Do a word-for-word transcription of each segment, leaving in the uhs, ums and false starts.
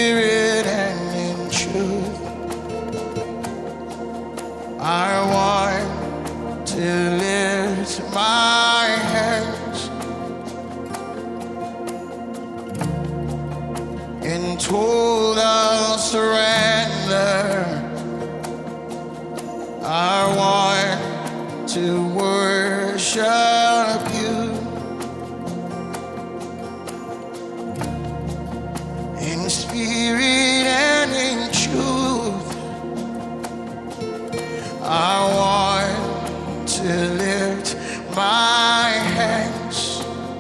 spirit and in truth. I want to lift my hands in total surrender. I want to worship you in spirit and in truth. I want to lift my hands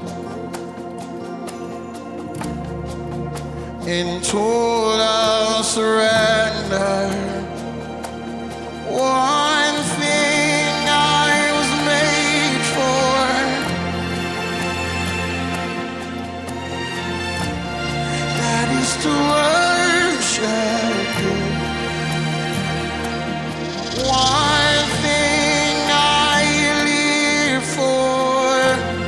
in total surrender. One thing I was made for, that is to worship you. One thing I live for,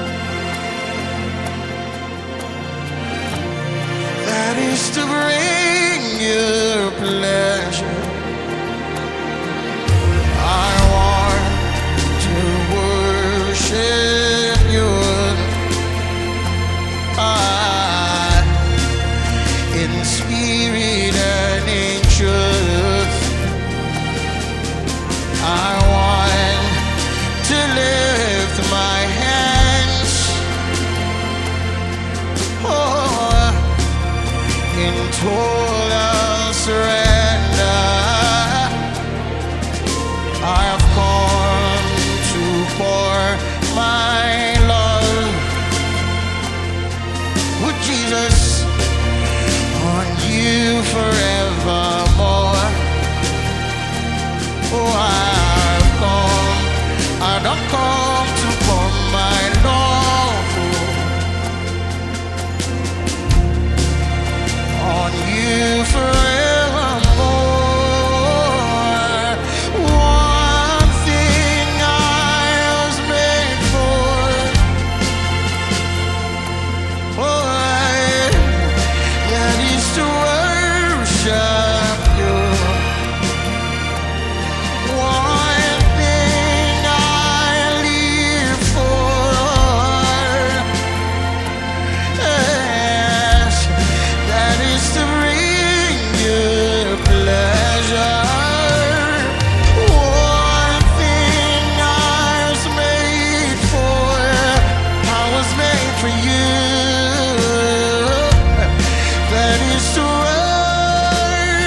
that is to bring you pleasure. I want to worship you ah, in spirit and in truth. I want to lift my hands oh, in total surrender. I have come to pour my love, with Jesus, on you forevermore. Oh, I've come, I don't come to pour my love on you forevermore. For you, that is to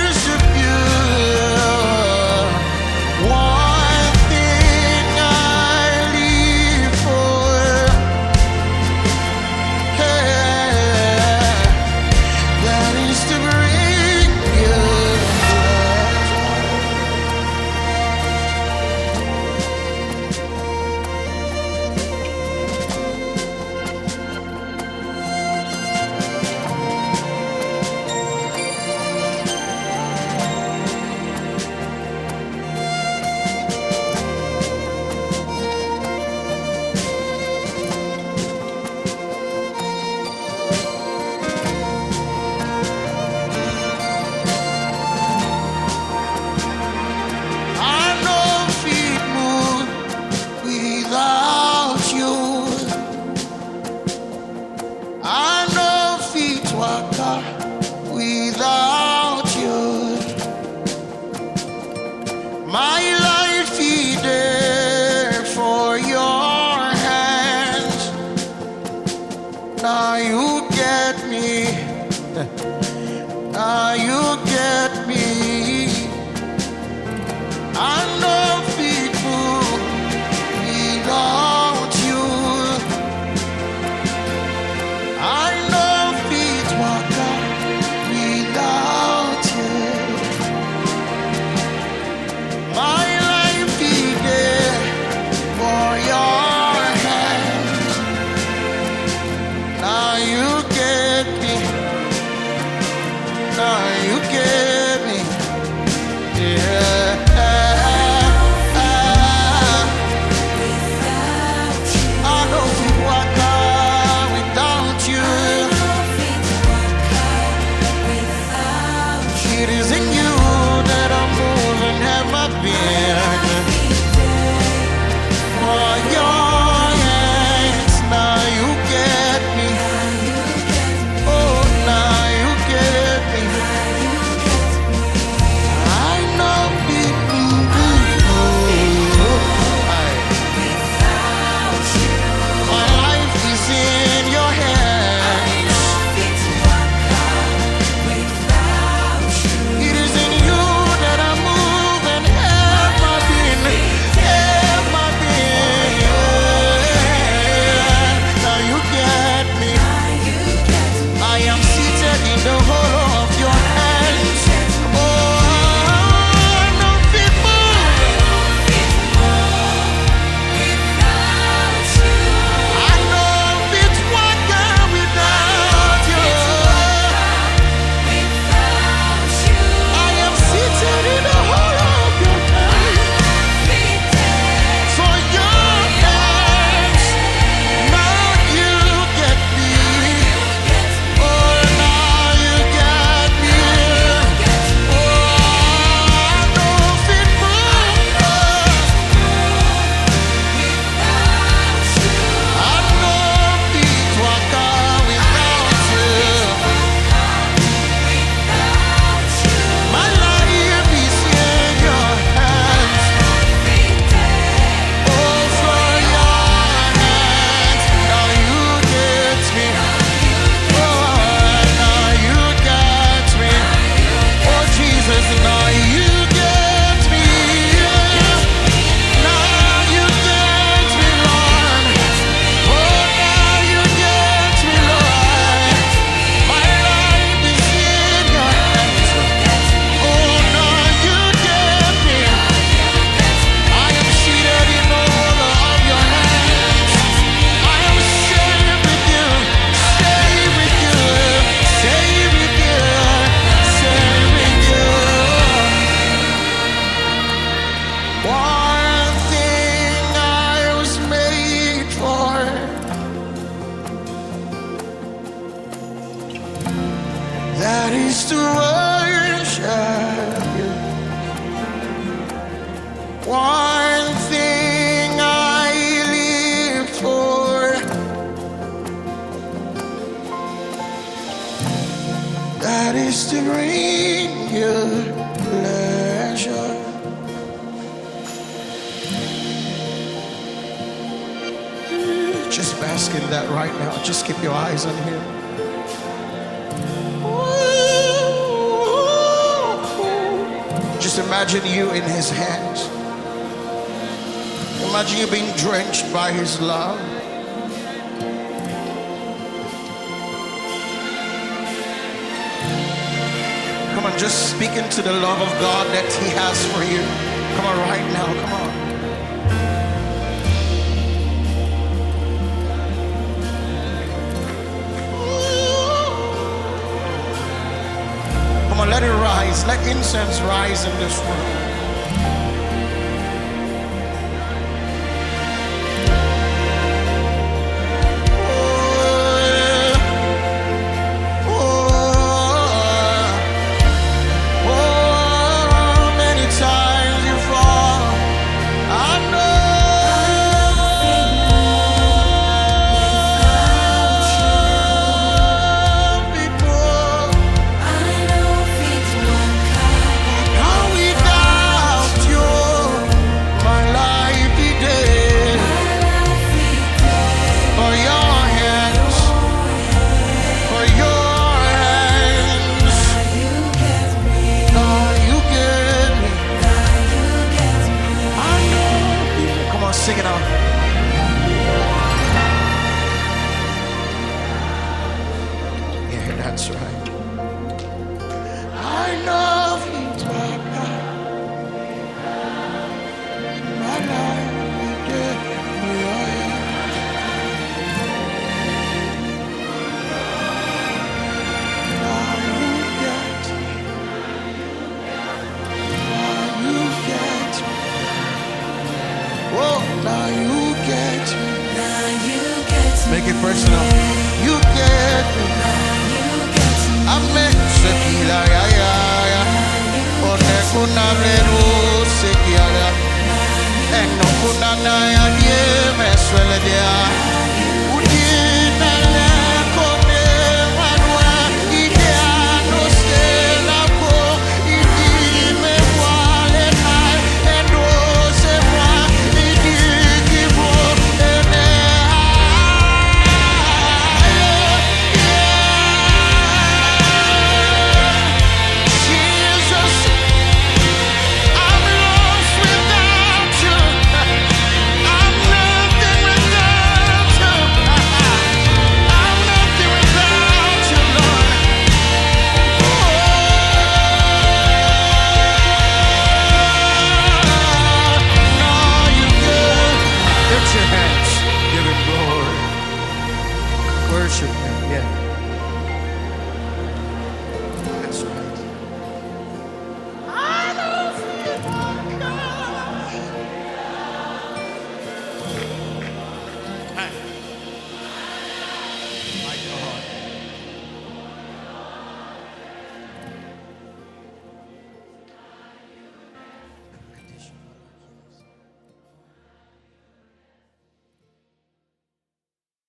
is to worship you. One thing I live for, that is to bring you pleasure. Just bask in that right now. Just keep your eyes on him. Just imagine you in his hands. Imagine you being drenched by his love. Come on, just speak into the love of God that he has for you. Come on, right now, come on. Come on, let it rise. Let incense rise in this room.